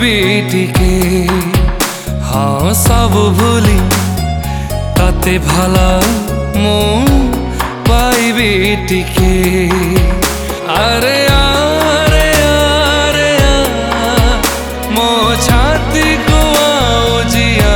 टिके हाँ सब भूली ताते भला मु पाइबी टिके अरे आरे आरे मो छाती को आओ जिया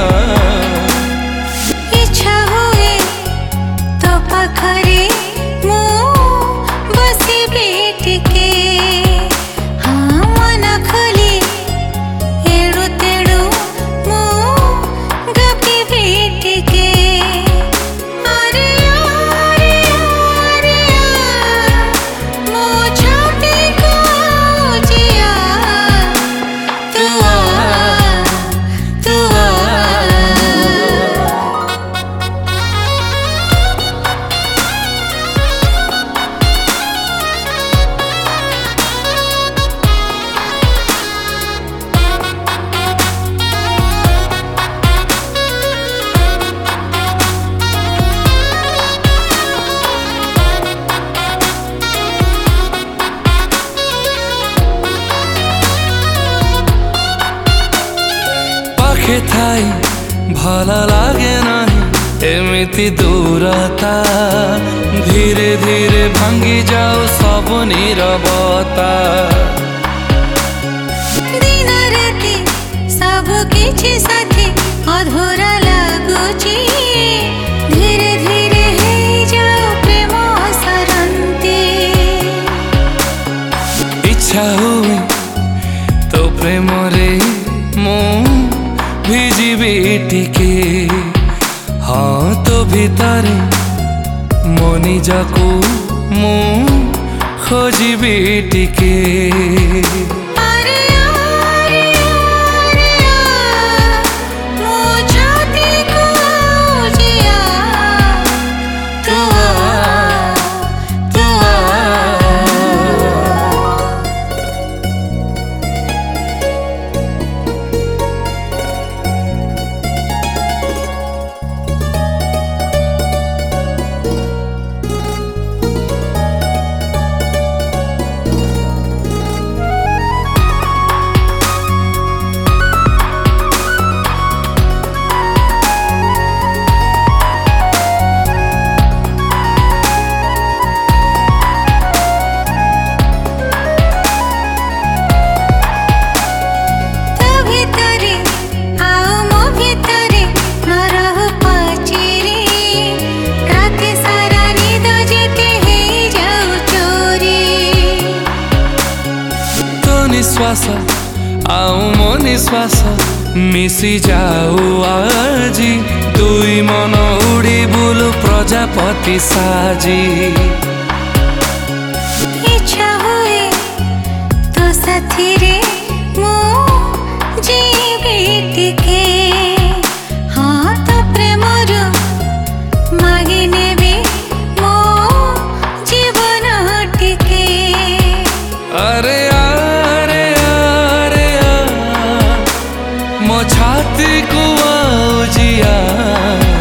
इच्छा हुए तो पाखरे मु बसिबी टिके हाँ मन खोली एड़ू तेड़ू मु गपिबी टिके अरे आरे आरे मो छाती को आओ जिया तू आ पाखे थाई भला लागे नहीं एमिति दूरता धीरे धीरे भांगी जाओ सब नीरवता दिन राति सब किछि साथी अधूरा लागुची धीरे धीरे हे जाओ प्रेम सरंती इच्छा हुए तो प्रेम रे मु भिजिबी टिके हाँ तो भितरे मो निजको मु खोजिबी टिके अरे आरे आरे मो छाती को आओ जिया तू निश्वास आउ मो निश्वास मिसी जाऊ आजी दुई मन उड़ी बुलु प्रजापति साजी इच्छा हुए तो साथी रे मु जीवी टिके हाँ तो प्रेम रू मागी नेबी मो जीवन टिके अरे आरे आरे मो छाती को आओ जिया